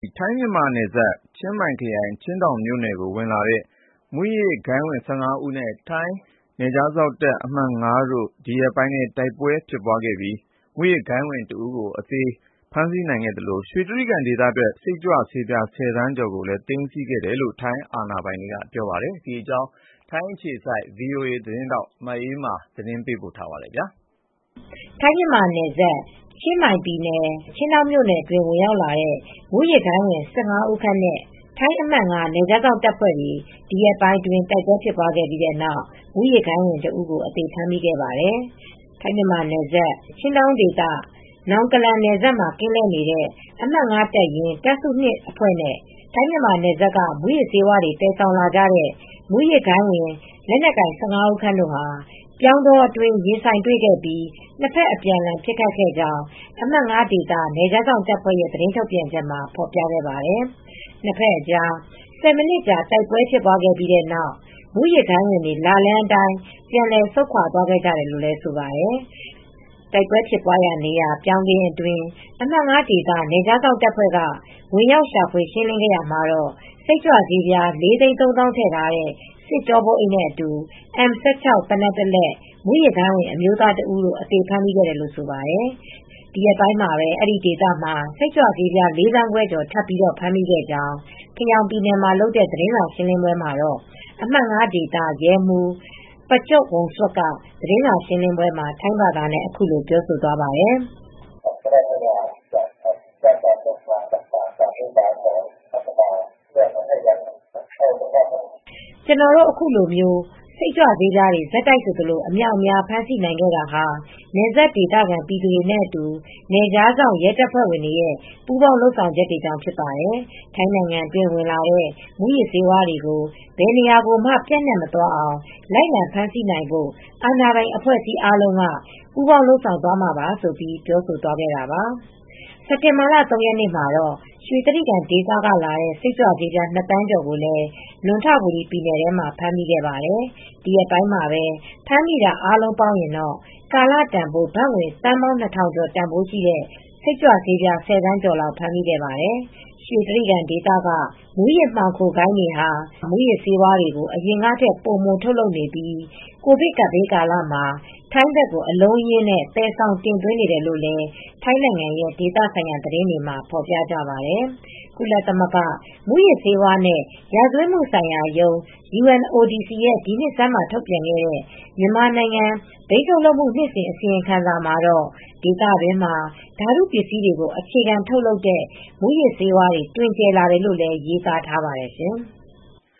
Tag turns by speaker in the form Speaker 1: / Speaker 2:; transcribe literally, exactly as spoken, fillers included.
Speaker 1: ထိုင်းမြန်မာနယ်စပ်ချင်းမိုင်ခရိုင်ချင်းဒေါင်မြို့နယ်ကိုဝင်လာတဲ့မူးယစ်ဂိုဏ်းဝင် ၁၅ ဦးနဲ့ထိုင်းနယ်ခြားစောင့်တပ်အမှတ် ၅ တို့ဒီရက်ပိုင်းထဲတိုက်ပွဲဖြစ်ပွားခဲ့ပြီးမူးယစ်ဂိုဏ်းဝင်တဦးကိုအသေဖမ်းဆီးနိုင်ခဲ့သလိုရွှေတြိဂံဒေသထွက်စိတ်ကြွဆေးပြား ဆယ်သန်းကျော်ကိုလည်းသိမ်းဆည်းခဲ့တယ်လို့ထိုင်းအာဏာပိုင်တွေကပြောပါတယ်။ ဒီအကြောင်းထိုင်းအခြေစိုက် ဗွီအိုအေသတင်းထောက်မအေးအေးမာသတင်းပေးပို့ထားပါတယ်။
Speaker 2: ထိုင်းမြန်မာနယ်စပ်ချင်းမိုင်ပြည်နယ်ချင်းဒေါင်မြို့နယ်အတွင်းဝင်ရောက်လာတဲ့မူးယစ်ဂိုဏ်းဝင် ၁၅ ဦးခန့်နဲ့ထိုင်းအမှတ် ၅ နယ်ခြားစောင့်တပ်ဖွဲ့တွေဒီရက်ပိုင်းအတွင်းတိုက်ပွဲဖြစ်ပွားခဲ့ပြီးတဲ့နောက်မူးယစ်ဂိုဏ်းဝင်တဦးကိုအသေဖမ်းမိခဲ့ပါတယ်။ ထိုင်းမြန်မာနယ်စပ်ချင်းဒေါင်ဒေသနောင်ကလန်နယ်စပ်မှာကင်းလှည့်နေတဲ့အမှတ် ၅ တပ်ရင်းတပ်စု ၂ အဖွဲ့နဲ့ထိုင်းမြန်မာနယ်စပ်ကမူးယစ်ဆေးဝါးတွေသယ်ဆောင်လာကြတဲ့မူးယစ်ဂိုဏ်းဝင်လက်နက်ကိုင် ၁၅ ဦးခန့်တို့ဟာပြောင်းတောအတွင်းရင်ဆိုင်တွေ့ခဲ့ပြီးနှစ်ဖက်အပြန်အလှန်ပစ်ခတ်ခဲ့ကြောင်းအမှတ် ၅ ဒေသနယ်ခြားစောင့်တပ်ဖွဲ့ရဲ့သတင်းထုတ်ပြန်ချက်မှာဖော်ပြခဲ့ပါတယ်။ နှစ်ဖက်အကြား ဆယ်မိနစ်ကြာတိုက်ပွဲဖြစ်ပွားခဲ့ပြီးတဲ့နောက်မူးယစ်ဂိုဏ်းဝင်တွေလာလမ်းအတိုင်းပြန်လည်ဆုတ်ခွါသွားခဲ့ကြတယ်လို့လည်းဆိုပါတယ်။ တိုက်ပွဲဖြစ်ပွားရာနေရာပြောင်းခင်းအတွင်းအမှတ် ၅ ဒေသနယ်ခြားစောင့်တပ်ဖွဲ့ကဝင်ရောက်ရှာဖွေရှင်းလင်းခဲ့ရာမှာတော့စိတ်ကြွဆေးပြား လေးသိန်းသုံးသောင်းထည့်ထားတဲ့စစ်ကျောပိုးအိတ်နဲ့အတူ အမ် ၁၆ သေနတ်တလက်မူးယစ်ဂိုဏ်းဝင်အမျိုးသားတဦးတို့အသေဖမ်းမိခဲ့တယ်လို့ဆိုပါတယ်။ ဒီရက်ပိုင်းမှာပဲအဲဒီဒေသမှာစိတ်ကြွဆေးပြား လေးသန်းခွဲကျော်ထပ်ပြီးဖမ်းမိခဲ့ကြောင်းဖယောင်ပြည်နယ်မှာလုပ်တဲ့သတင်းစာရှင်းလင်းပွဲမှာတော့အမှတ် ၅ ဒေသရဲမှူး ပကျော့ဝုန်စွတ်ကသတင်းစာရှင်းလင်းပွဲမှာထိုင်းဘာသာနဲ့အခုလိုပြောဆိုသွားပါတယ်။ "ကျနော်တို့အခုလိုစိတ်ကြွဆေးပြားတွေဆက်တိုက်ဆိုသလိုအမြောက်အများဖမ်းဆီးနိုင်ခဲ့တာဟာနယ်စပ်ဒေသခံပြည်သူတွေနဲ့အတူနယ်ခြားစောင့်ရဲတပ်ဖွဲ့ဝင်တွေရဲ့ပူးပေါင်းလုပ်ဆောင်ချက်တွေကြောင့်ဖြစ်ပါတယ်။ ထိုင်းနိုင်ငံအတွင်းဝင်လာတဲ့မူးယစ်ဆေးဝါးတွေကိုဘယ်နေရာကိုမှပြန့်နှံ့မသွားအောင်လိုက်လံဖမ်းဆီးနိုင်ဖို့အာဏာပိုင်အဖွဲ့အစည်းအားလုံးကပူးပေါင်းလုပ်ဆောင်သွားမှာပါဆိုပြီးပြောဆိုသွားခဲ့တာပါ။စက်တင်ဘာလ ၃ ရက်နေ့မှာတော့ရွှေတြိဂံဒေသကလာတဲ့စိတ်ကြွဆေးပြား ၂ သန်းကျော်ကိုလည်းနွန်ထဘူရီပြည်နယ်ထဲမှာဖမ်းမိခဲ့ပါတယ်။ ဒီရက်ပိုင်းမှာပဲဖမ်းမိတာအားလုံးပေါင်းရင်တော့ကာလတန်ဖိုးဘတ်ငွေသန်းပေါင်း ၂ ထောင်ကျော်တန်ဖိုးရှိတဲ့စိတ်ကြွဆေးပြား ဆယ်သန်းကျော်လောက်ဖမ်းမိခဲ့ပါတယ်။ ရွှေတြိဂံဒေသကမူးယစ်မှောင်ခိုဂိုဏ်းတွေဟာမူးယစ်ဆေးဝါးတွေကိုအရင်ကထက်ပိုမိုထုတ်လုပ်နေပြီး ကိုဗစ်ကပ်ဘေးကာလမှာထိုင်းဘက်ကိုအလုံးအရင်းနဲ့သယ်ဆောင်တင်သွင်းနေတယ်လို့လည်းထိုင်းနိုင်ငံရဲ့ဒေသဆိုင်ရာသတင်းတွေမှာဖော်ပြကြပါတယ်။ ကုလသမဂ္ဂမူးယစ်ဆေးဝါးနဲ့ရာဇဝတ်မှုဆိုင်ရာရုံး ယူအန်အိုဒီစီ ရဲ့ဒီနှစ်ဆန်းမှာထုတ်ပြန်ခဲ့တဲ့မြန်မာနိုင်ငံဘိန်းထုတ်လုပ်မှုနှစ်စဉ်အစီရင်ခံစာမှာတော့ဒေသတွင်းမှာဓါတုပစ္စည်းတွေကိုအခြေခံထုတ်လုပ်တဲ့မူးယစ်ဆေးဝါးတွေတွင်ကျယ်လာတယ်လို့လည်းရေးသားထားပါတယ်ရှင်။